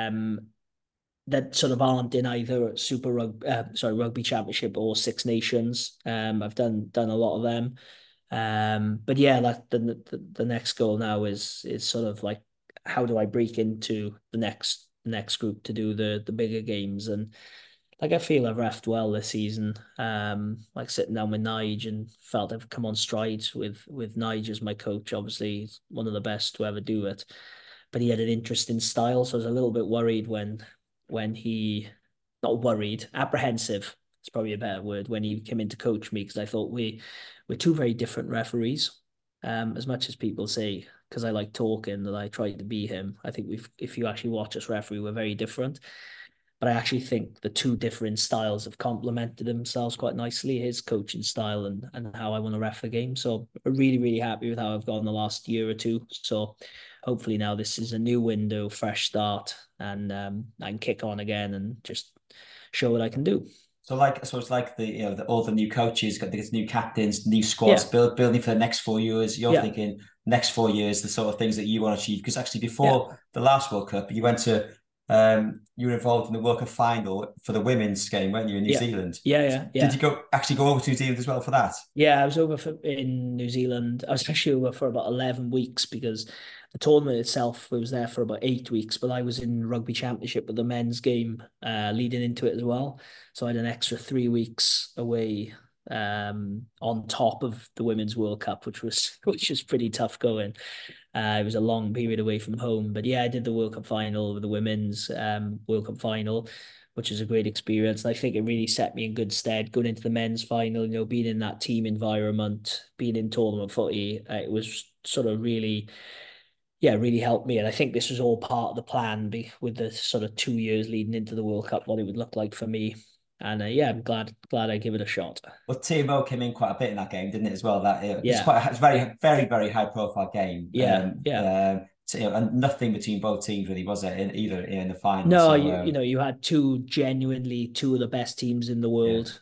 that sort of aren't in either rugby championship or Six Nations. I've done a lot of them. But yeah, like the next goal now is sort of like, how do I break into the next group to do the bigger games? And like, I feel I've refed well this season. Like sitting down with Nige and felt I've come on strides with Nige as my coach. Obviously, he's one of the best to ever do it. But he had an interesting style, so I was a little bit worried when he, not worried, apprehensive. It's probably a better word, when he came in to coach me, because I thought we're two very different referees. As much as people say, because I like talking, that I tried to be him, I think if you actually watch us referee, we're very different. But I actually think the two different styles have complemented themselves quite nicely, his coaching style and how I want to ref the game. So I'm really, really happy with how I've gone the last year or two. So hopefully now this is a new window, fresh start, and I can kick on again and just show what I can do. So it's like all the new coaches, got these new captains, new squads, Yeah. building for the next 4 years. You're Yeah. thinking next 4 years, the sort of things that you want to achieve. Because actually, Yeah. before the last World Cup, you were involved in the World Cup final for the women's game, weren't you, in New Yeah. Zealand? Yeah. Did you actually go over to New Zealand as well for that? Yeah, I was in New Zealand. I was actually over for about 11 weeks, because the tournament itself was there for about 8 weeks, but I was in rugby championship with the men's game leading into it as well. So I had an extra 3 weeks away on top of the Women's World Cup, which was pretty tough going. It was a long period away from home. But yeah, I did the World Cup final with the women's World Cup final, which was a great experience. And I think it really set me in good stead going into the men's final, being in that team environment, being in tournament footy. It was sort of really, yeah, really helped me. And I think this was all part of the plan, with the sort of 2 years leading into the World Cup, what it would look like for me. And yeah, I'm glad I give it a shot. Well, Timo came in quite a bit in that game, didn't it, as well? Yeah, It's very, very, very high profile game. yeah, yeah. So, and nothing between both teams really, was it, in the final? No, So you had two of the best teams in the yeah. world.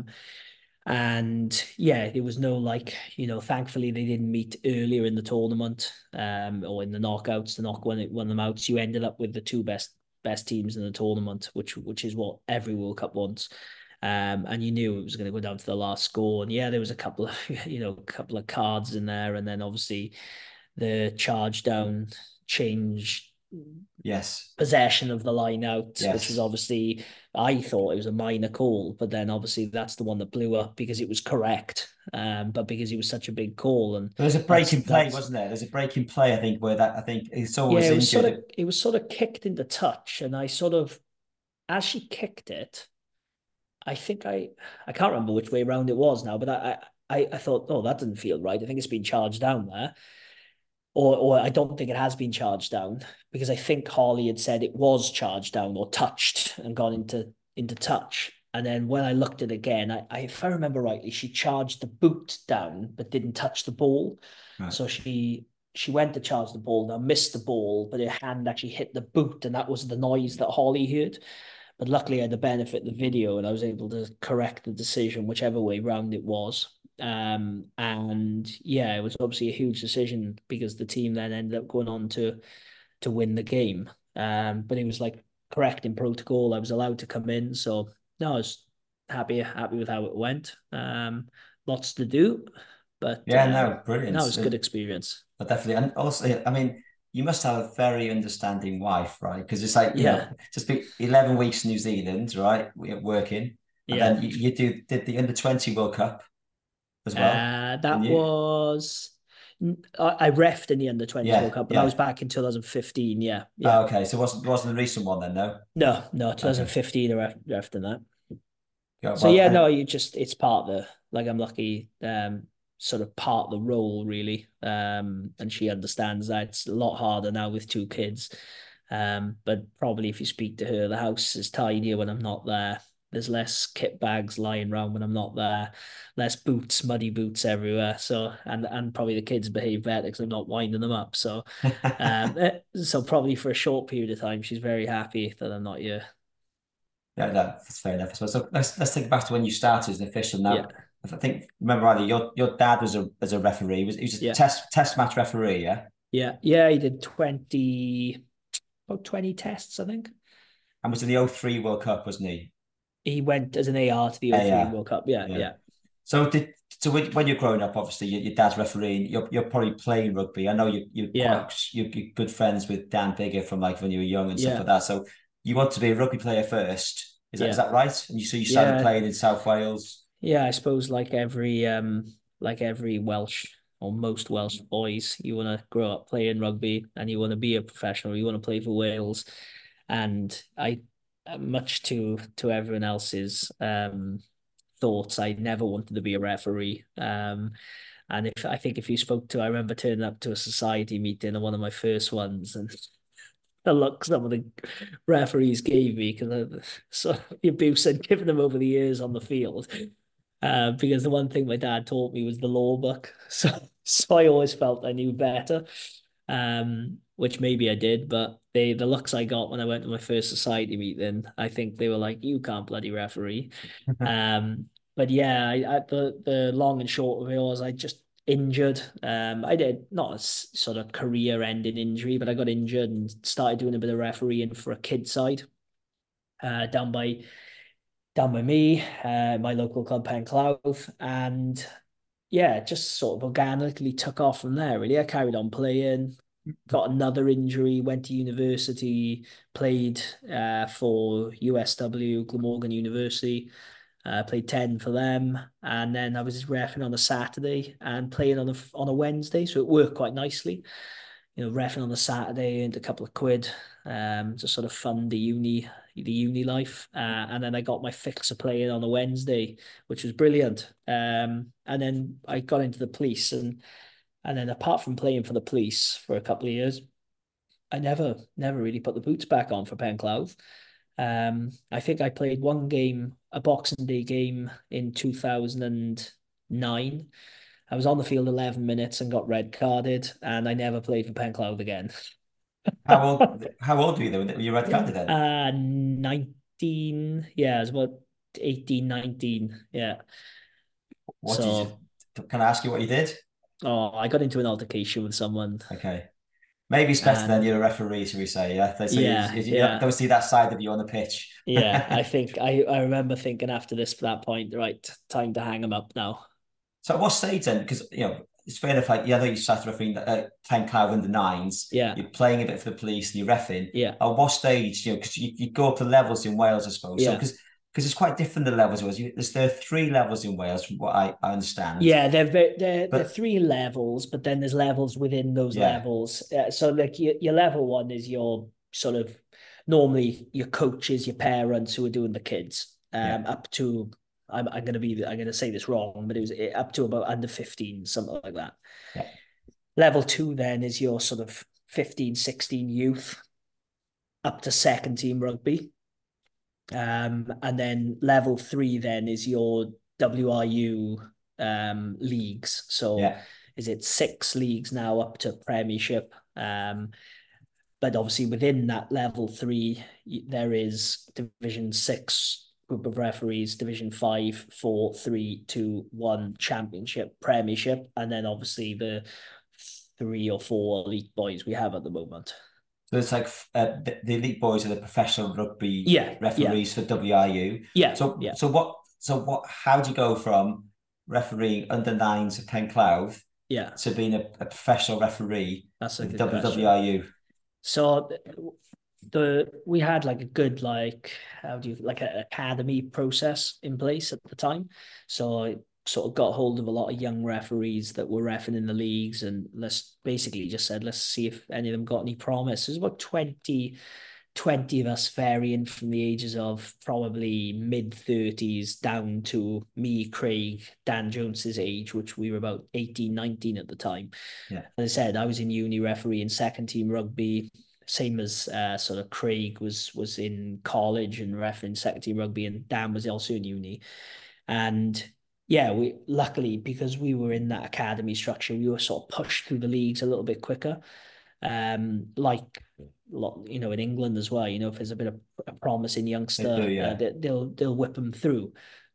And yeah, there was no, like, thankfully they didn't meet earlier in the tournament, or in the knockouts to knock one of them out. So you ended up with the two best teams in the tournament, which is what every World Cup wants. And you knew it was going to go down to the last score. And yeah, there was a couple of couple of cards in there, and then obviously the charge down changed Yes. possession of the line out, which was Yes. obviously, I thought it was a minor call, but then obviously that's the one that blew up because it was correct. But because it was such a big call, and There was a break in play, wasn't there? There's a break in play, I think, where I think someone yeah, was injured. it was sort of kicked into touch, and I sort of, as she kicked it, I think I can't remember which way around it was now, but I thought, oh, that doesn't feel right. I think it's been charged down there. Or I don't think it has been charged down, because I think Harley had said it was charged down or touched and gone into touch. And then when I looked at it again, if I remember rightly, she charged the boot down but didn't touch the ball. Right. So she went to charge the ball, now missed the ball, but her hand actually hit the boot, and that was the noise that Harley heard. But luckily I had the benefit of the video, and I was able to correct the decision whichever way round it was. And yeah, it was obviously a huge decision, because the team then ended up going on to win the game. But it was like correct in protocol. I was allowed to come in, so no, I was happy with how it went. Lots to do, but Yeah, no, brilliant. no, it was a good experience. But definitely, and also, I mean, you must have a very understanding wife, right? Because it's like, Yeah, just be 11 weeks in New Zealand, right? Working, and yeah. then you did the under-20 World Cup as well, That didn't you? was, I refed in the under 20s World Yeah, Cup, but that was yeah. back in 2015. Yeah, yeah. Oh, okay, so it wasn't the recent one then, no? No, Okay. 2015 I refed in that. Yeah, So well, yeah, no, it's part of the, like, I'm lucky, sort of part of the role really. And she understands that it's a lot harder now with two kids. But probably if you speak to her, the house is tidier when I'm not there. There's less kit bags lying around when I'm not there, less boots, muddy boots everywhere. So, and probably the kids behave better because I'm not winding them up. So, so probably for a short period of time, she's very happy that I'm not here. yeah, no, that's fair enough. So let's take it back to when you started as an official. Yeah, Now, if I think remember rightly, your dad was a referee. He was a yeah. test match referee, yeah. Yeah, he did 20, about 20 tests, I think. And was in the '03 World Cup, wasn't he? He went as an AR to the Yeah, '03 yeah, World Cup. Yeah, yeah. yeah, So when you're growing up, obviously your dad's refereeing. You're probably playing rugby. I know yeah, you're good friends with Dan Bigger from like when you were young and stuff yeah, like that. So you want to be a rugby player first. Is yeah, that right? And you started yeah, playing in South Wales. yeah. I suppose like every Welsh or most Welsh boys, you want to grow up playing rugby and you want to be a professional. You want to play for Wales, and much to everyone else's thoughts, I never wanted to be a referee. And if I think if you spoke to, I remember turning up to a society meeting and one of my first ones, and the look some of the referees gave me because of so the abuse I'd given them over the years on the field. Because the one thing my dad taught me was the law book, so I always felt I knew better, which maybe I did, but the looks I got when I went to my first society meeting, I think they were like, "You can't bloody referee." But yeah, the long and short of it was I just injured. I did not a sort of career-ending injury, but I got injured and started doing a bit of refereeing for a kid side, down by me, my local club Penclouth, and yeah, it just sort of organically took off from there. Really, I carried on playing. Got another injury. Went to university. Played for USW Glamorgan University. Played 10 for them, and then I was reffing on a Saturday and playing on a Wednesday, so it worked quite nicely. Reffing on a Saturday and a couple of quid, to sort of fund the uni life. And then I got my fix of playing on a Wednesday, which was brilliant. And then I got into the police, and then apart from playing for the police for a couple of years, I never really put the boots back on for Penclouth. I think I played one game, a Boxing Day game in 2009. I was on the field 11 minutes and got red carded, and I never played for Penclouth again. How old were you though when you red carded then? 19, yeah, it was about 18, 19. Yeah. What did you? So, Can I ask you what you did? I got into an altercation with someone, Okay. Maybe it's better than and you're a referee, should we say? Yeah. So yeah, you yeah. don't see that side of you on the pitch. Yeah, I think I remember thinking after that point, right, time to hang him up now. So at what stage then? Because it's fair enough. Like you started refereeing Pen Cloud under nines. Yeah, You're playing a bit for the police and you're refing. yeah, At what stage? Because you go up the levels in Wales, I suppose. So yeah, because it's quite different the levels. There are three levels in Wales, from what I understand. yeah. They're But three levels, but then there's levels within those yeah, levels. So like your level one is your sort of normally your coaches, your parents who are doing the kids, yeah, up to I'm gonna say this wrong, but it was up to about under 15, something like that. yeah. Level two then is your sort of 15, 16 youth up to second team rugby. And then level three then is your WRU leagues. So Yeah. is it 6 leagues now up to Premiership? But obviously within that level three, there is Division 6 group of referees, Division 5, 4, 3, 2, 1 Championship, Premiership, and then obviously the 3 or 4 elite boys we have at the moment. So it's like the elite boys are the professional rugby Yeah, yeah, referees for WRU. yeah, So yeah, how do you go from refereeing under nines at Penclouth yeah. to being a professional referee That's a with good question. WRU? So we had like a good like how do you like an academy process in place at the time. So I sort of got hold of a lot of young referees that were reffing in the leagues, and let's basically just said let's see if any of them got any promise. There's about 20 of us, varying from the ages of probably mid-30s down to me, Craig, Dan Jones's age, which we were about 18, 19 at the time. Yeah. As I said, I was in uni refereeing second team rugby, same as sort of Craig was in college and refereeing second team rugby, and Dan was also in uni. And yeah, we luckily, because we were in that academy structure, we were sort of pushed through the leagues a little bit quicker. Like in England as well, if there's a bit of a promising They do, youngster, yeah. they'll whip them through.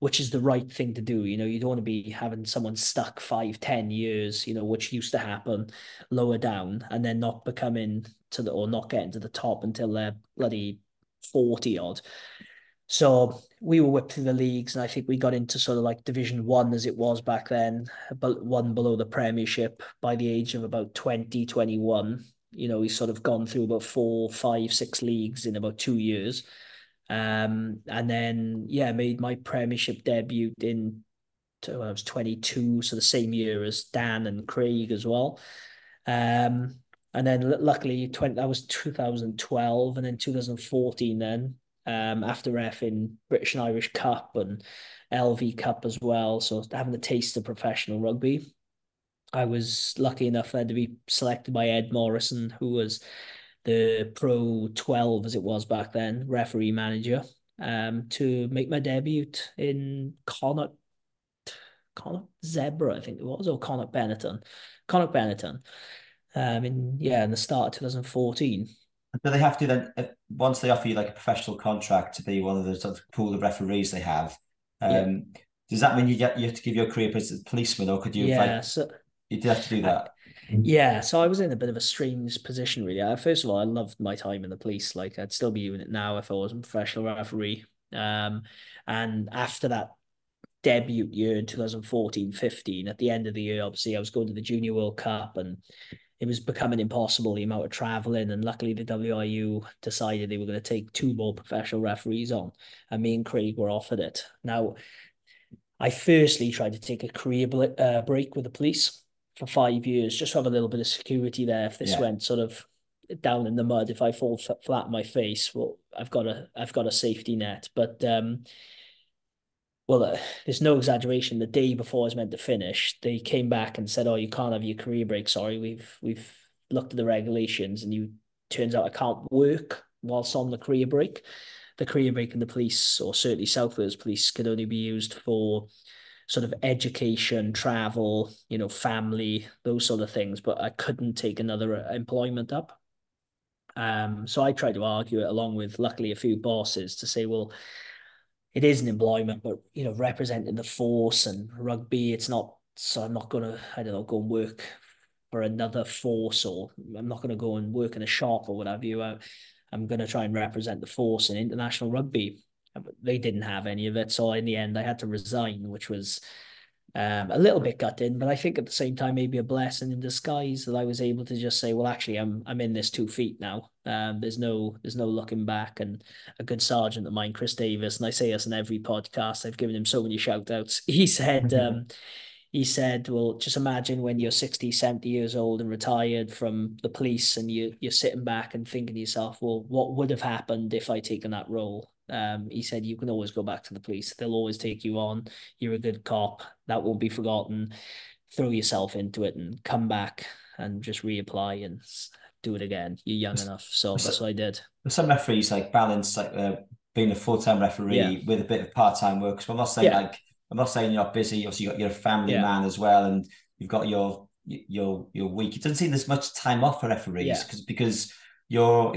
which is the right thing to do. You know, you don't want to be having someone stuck 5, 10 years, you know, which used to happen lower down, and then not becoming to the or not getting to the top until they're bloody 40 odd. So we were whipped through the leagues, and I think we got into sort of like Division One as it was back then, but one below the Premiership by the age of about 20, 21. You know, we sort of gone through about 4, 5, 6 leagues in about 2 years. And then yeah, made my Premiership debut when I was 22, so the same year as Dan and Craig as well. Um, and then luckily that was 2012, and then 2014 then, after F in British and Irish Cup and LV Cup as well. So having a taste of professional rugby, I was lucky enough then to be selected by Ed Morrison, who was the Pro 12 as it was back then, referee manager, to make my debut in Connacht Zebra, I think it was, or Connacht Benetton. Connacht Benetton. In the start of 2014. Do they have to then, once they offer you like a professional contract to be one of the sort of pool of referees they have, Yeah. does that mean you have to give your career as a policeman, or could you Yeah. like So you did have to do that? yeah, so I was in a bit of a strange position really. First of all, I loved my time in the police. Like I'd still be doing it now if I wasn't a professional referee. And after that debut year in 2014-15, at the end of the year, obviously I was going to the Junior World Cup, and it was becoming impossible, the amount of traveling. And luckily the WRU decided they were going to take 2 more professional referees on, and me and Craig were offered it. Now, I firstly tried to take a career break with the police for 5 years, just to have a little bit of security there. If this went sort of down in the mud, if I fall flat on my face, well, I've got a safety net. But there's no exaggeration. The day before I was meant to finish, they came back and said, "Oh, you can't have your career break. Sorry, we've looked at the regulations, and turns out I can't work whilst on the career break. The career break in the police, or certainly South Wales Police, could only be used for sort of education, travel, you know, family, those sort of things. But I couldn't take another employment up." So I tried to argue it along with, luckily, a few bosses to say, well, it is an employment, but you know, representing the force and rugby, it's not. So I'm not gonna, I don't know, go and work for another force, or I'm not gonna go and work in a shop or whatever. I'm gonna try and represent the force in international rugby. They didn't have any of it, so in the end, I had to resign, which was a little bit gutting, but I think at the same time maybe a blessing in disguise that I was able to just say, well, actually, I'm in this 2 feet now. There's no looking back. And a good sergeant of mine, Chris Davis, and I say this in every podcast, I've given him so many shout outs. He said, well, just imagine when you're 60, 70 years old and retired from the police, and you're sitting back and thinking to yourself, well, what would have happened if I taken that role? He said, you can always go back to the police. They'll always take you on. You're a good cop. That won't be forgotten. Throw yourself into it and come back and just reapply and do it again. You're young enough. So that's what I did. Some referees like balance like being a full-time referee with a bit of part-time work. So I'm not saying I'm not saying you're not busy. Obviously, you're a family man as well, and you've got your week. It doesn't seem there's much time off for referees because you're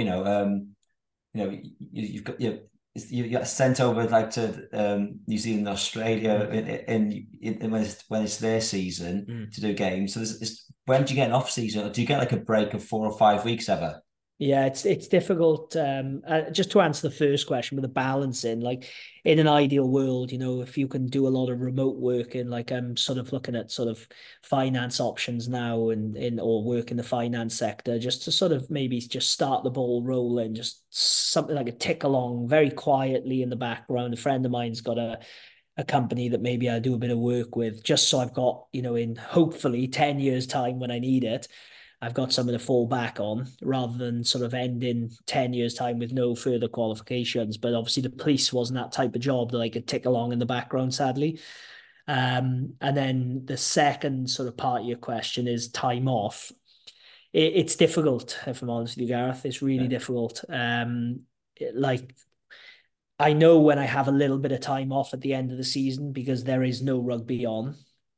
you've got you get sent over like to New Zealand, Australia, in when it's their season to do games. So when do you get an off season, or do you get like a break of 4 or 5 weeks ever? Yeah, it's difficult. Just to answer the first question with the balancing, like in an ideal world, you know, if you can do a lot of remote working, like I'm sort of looking at sort of finance options now, and or work in the finance sector, just to sort of maybe just start the ball rolling, just something like a tick along very quietly in the background. A friend of mine's got a company that maybe I do a bit of work with, just so I've got, you know, in hopefully 10 years time when I need it, I've got something to fall back on, rather than sort of ending 10 years time with no further qualifications. But obviously the police wasn't that type of job that I could tick along in the background, sadly. And then the second sort of part of your question is time off. It's difficult, if I'm honest with you, Gareth. It's really difficult. Like, I know when I have a little bit of time off at the end of the season because there is no rugby on.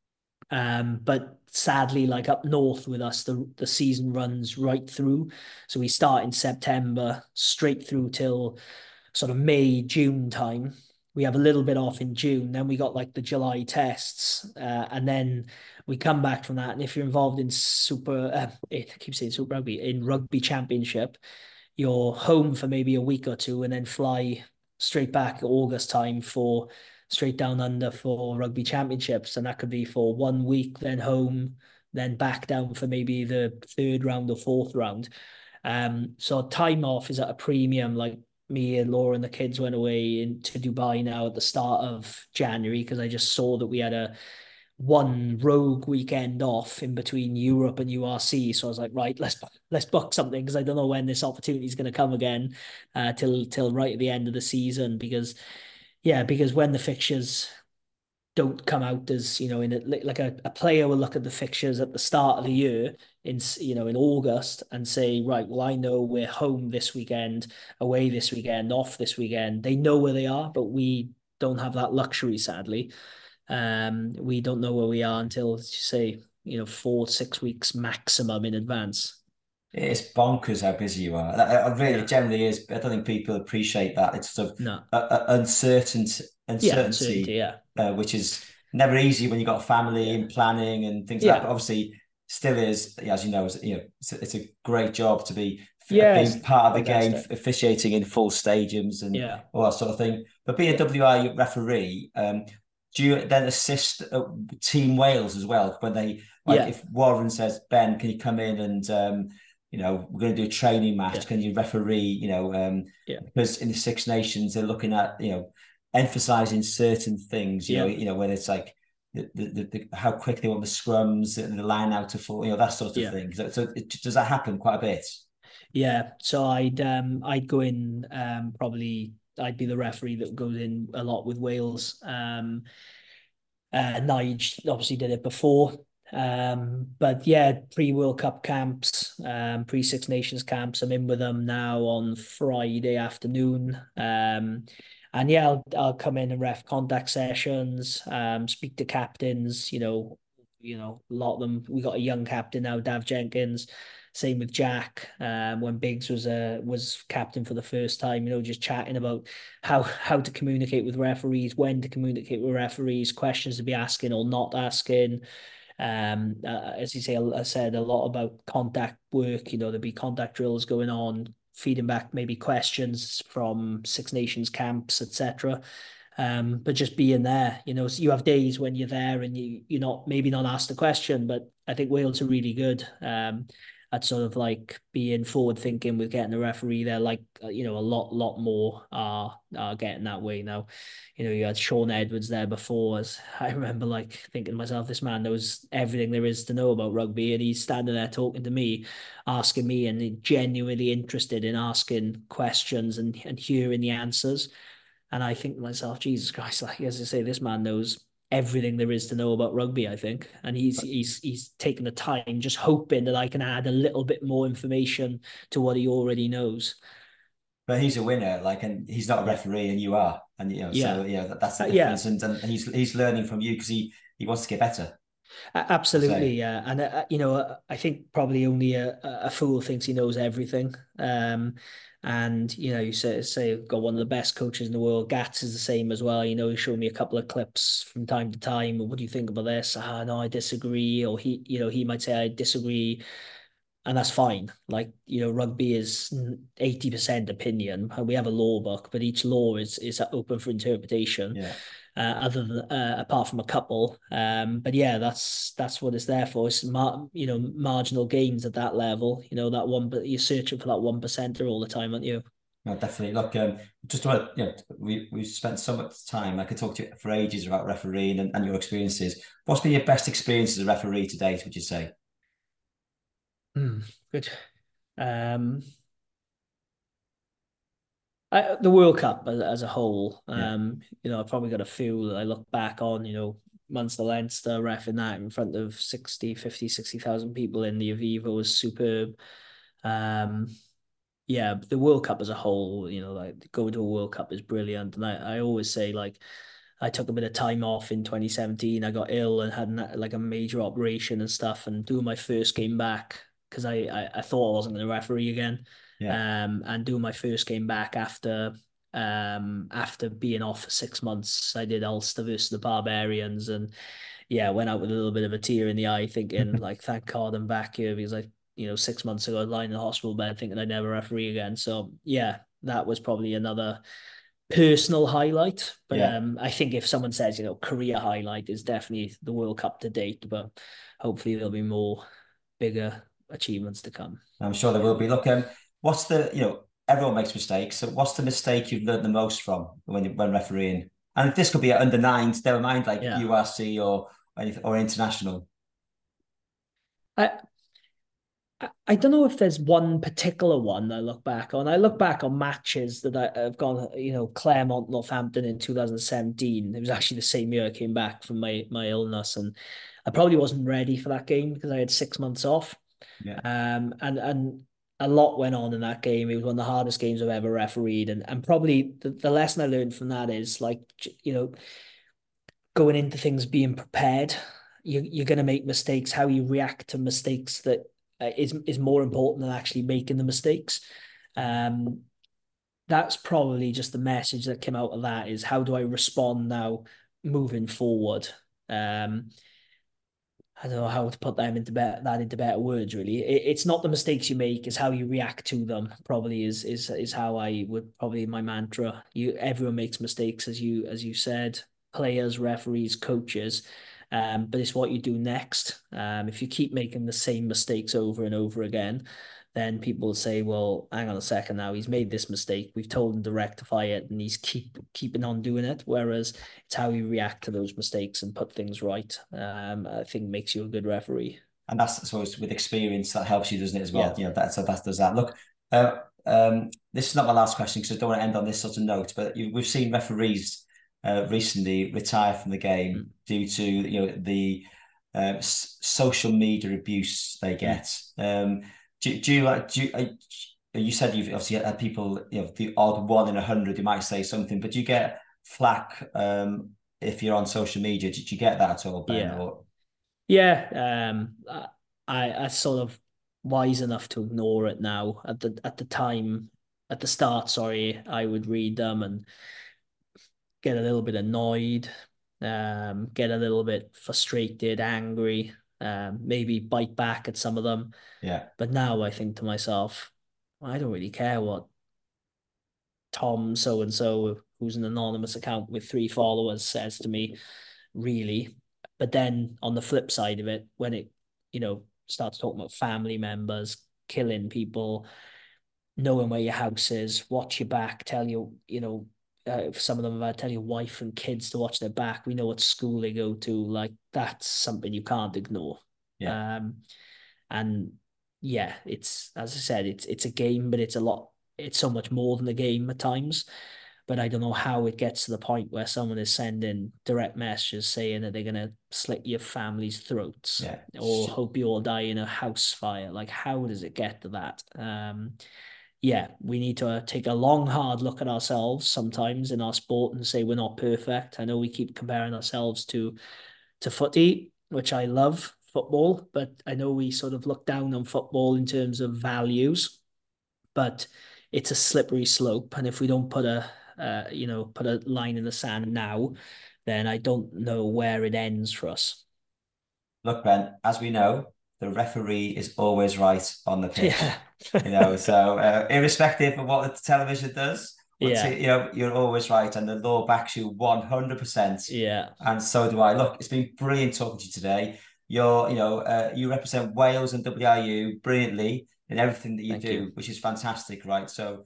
But sadly, like up north with us, the season runs right through. So we start in September straight through till sort of May, June time, we have a little bit off in June. Then we got like the July tests, and then we come back from that. And if you're involved in I keep saying Super Rugby, in Rugby Championship, you're home for maybe a week or two, and then fly straight back August time for straight down under for Rugby Championships, and that could be for 1 week, then home, then back down for maybe the third round or fourth round. So time off is at a premium. Like me and Laura and the kids went away into Dubai now at the start of January because I just saw that we had a one rogue weekend off in between Europe and URC. So I was like, right, let's book something because I don't know when this opportunity is going to come again, till right at the end of the season. Because when the fixtures don't come out as, in like a player will look at the fixtures at the start of the year in August and say, right, well, I know we're home this weekend, away this weekend, off this weekend. They know where they are, but we don't have that luxury, sadly. We don't know where we are until, say, 4 to 6 weeks maximum in advance. It's bonkers how busy you are. It generally is. I don't think people appreciate that. It's sort of No. uncertainty, Yeah. Which is never easy when you've got a family and planning and things like that. But obviously, still is, as you know, it's a great job to be being part of the game, officiating in full stadiums and all that sort of thing. But being a WRU referee, do you then assist Team Wales as well when they if Warren says, Ben, can you come in and we're going to do a training match. Can you referee? Because in the Six Nations they're looking at emphasizing certain things. Whether it's like the how quick they want the scrums, the line out to fall, that sort of thing. So does that happen quite a bit? Yeah. So I'd go in, probably I'd be the referee that goes in a lot with Wales. Nige obviously did it before. But yeah, pre-World Cup camps, pre-Six Nations camps, I'm in with them now on Friday afternoon. And yeah, I'll come in and ref contact sessions, speak to captains, a lot of them. We got a young captain now, Dav Jenkins. Same with Jack. When Biggs was captain for the first time, just chatting about how to communicate with referees, when to communicate with referees, questions to be asking or not asking. As you say, I said a lot about contact work. There'll be contact drills going on, feeding back maybe questions from Six Nations camps, etc. But just being there, so you have days when you're there and you're not maybe not asked a question, but I think Wales are really good. At sort of like being forward thinking with getting a referee there, like a lot more are getting that way now. You had Sean Edwards there before. As I remember, like thinking to myself, this man knows everything there is to know about rugby, and he's standing there talking to me, asking me, and genuinely interested in asking questions and hearing the answers. And I think to myself, Jesus Christ, like as I say, this man knows everything there is to know about rugby, I think. And he's taken the time, just hoping that I can add a little bit more information to what he already knows. But he's a winner, and he's not a referee, and you are, and so that's the difference. And he's learning from you because he wants to get better. Absolutely, yeah. And I think probably only a fool thinks he knows everything. And you say got one of the best coaches in the world. Gats is the same as well. He showed me a couple of clips from time to time. What do you think about this? No, I disagree. Or he might say I disagree, and that's fine. Like rugby is 80% opinion, and we have a law book, but each law is open for interpretation. Yeah. Other than apart from a couple, but yeah, that's what it's there for. It's marginal gains at that level. That one, but you're searching for that 1%er all the time, aren't you? No, definitely. Look, just about we've spent so much time. I could talk to you for ages about refereeing and your experiences. What's been your best experience as a referee to date? Would you say? Good. The World Cup as a whole, I've probably got a few that I look back on, Munster Leinster reffing that in front of 60,000 people in the Aviva was superb. The World Cup as a whole, like going to a World Cup is brilliant. And I always say, like, I took a bit of time off in 2017. I got ill and had like a major operation and stuff, and doing my first game back because I thought I wasn't going to referee again. Yeah. And doing my first game back after After being off for 6 months. I did Ulster versus the Barbarians, and yeah, went out with a little bit of a tear in the eye, thinking like, thank God I'm back here, because I, 6 months ago, I was lying in the hospital bed thinking I'd never referee again. So yeah, that was probably another personal highlight. But Yeah. I think if someone says, career highlight, is definitely the World Cup to date, but hopefully there'll be more bigger achievements to come. I'm sure there will be. Look, what's the, everyone makes mistakes. So what's the mistake you've learned the most from when refereeing? And this could be at under nines, never mind like Yeah. URC or international. I I don't know if there's one particular one I look back on. I look back on matches that I've gone, Claremont, Northampton in 2017. It was actually the same year I came back from my illness, and I probably wasn't ready for that game because I had 6 months off. Yeah. And a lot went on in that game. It was one of the hardest games I've ever refereed, and probably the lesson I learned from that is, like, going into things being prepared. You're going to make mistakes. How you react to mistakes that is more important than actually making the mistakes. Um, that's probably just the message that came out of that, is how do I respond now moving forward? I don't know how to put that into better words. Really, it's not the mistakes you make; it's how you react to them. Probably is how I would, probably my mantra. Everyone makes mistakes, as you said, players, referees, coaches. But it's what you do next. If you keep making the same mistakes over and over again, then people will say, "Well, hang on a second now. He's made this mistake. We've told him to rectify it, and he's keeping on doing it." Whereas it's how you react to those mistakes and put things right. I think makes you a good referee. And that's, I suppose, with experience that helps you, doesn't it, as well? Yeah. That does that. Look, this is not my last question because I don't want to end on this sort of note, but we've seen referees recently retire from the game due to the social media abuse they get. You said you've obviously had people, the odd 1 in 100 who might say something, but do you get flack if you're on social media? Did you get that at all, Ben? Yeah. Yeah. I sort of wise enough to ignore it now. At the start, sorry, I would read them and get a little bit annoyed, get a little bit frustrated, angry, maybe bite back at some of them. Yeah. But now I think to myself, I don't really care what Tom so and so, who's an anonymous account with 3 followers, says to me, really. But then on the flip side of it, when it, starts talking about family members, killing people, knowing where your house is, watch your back, tell you, some of them tell your wife and kids to watch their back. We know what school they go to. Like, that's something you can't ignore. Yeah. And yeah, it's, as I said, it's a game, but it's so much more than a game at times. But I don't know how it gets to the point where someone is sending direct messages saying that they're gonna slit your family's throats, or hope you all die in a house fire. Like, how does it get to that? Yeah, we need to take a long, hard look at ourselves sometimes in our sport and say we're not perfect. I know we keep comparing ourselves to footy, which I love, football, but I know we sort of look down on football in terms of values, but it's a slippery slope. And if we don't put a line in the sand now, then I don't know where it ends for us. Look, Ben, as we know, the referee is always right on the pitch. Yeah. So irrespective of what the television does, Yeah. you're always right, and the law backs you 100%. Yeah. And so do I. Look, it's been brilliant talking to you today. You represent Wales and WRU brilliantly in everything that you do, which is fantastic, right? So,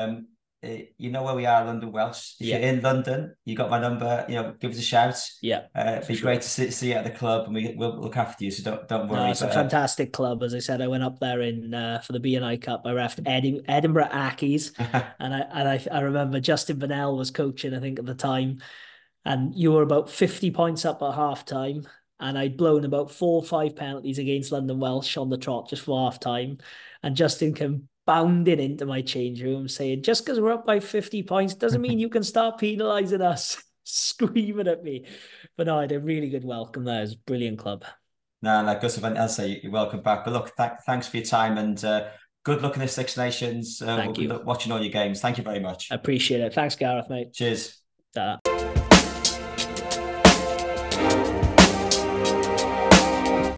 you know where we are, London Welsh. If you're in London, you got my number. Give us a shout. Yeah, it'd be great to see you at the club, and we'll look after you. So don't worry. No, it's a fantastic club. As I said, I went up there for the BNI Cup. I reffed Edinburgh Accies, and I remember Justin Bennell was coaching, I think, at the time, and you were about 50 points up at half time, and I'd blown about 4 or 5 penalties against London Welsh on the trot just for half time, and Justin came bounding into my change room saying, "Just because we're up by 50 points doesn't mean you can start penalising us," screaming at me. But no, I had a really good welcome there. It was a brilliant club. No, like Gus, I'll say you're welcome back. But look, thanks for your time, and Good luck in the Six Nations. Thank we'll you. be watching all your games. Thank you very much. I appreciate it. Thanks, Gareth, mate. Cheers. Ta-ra.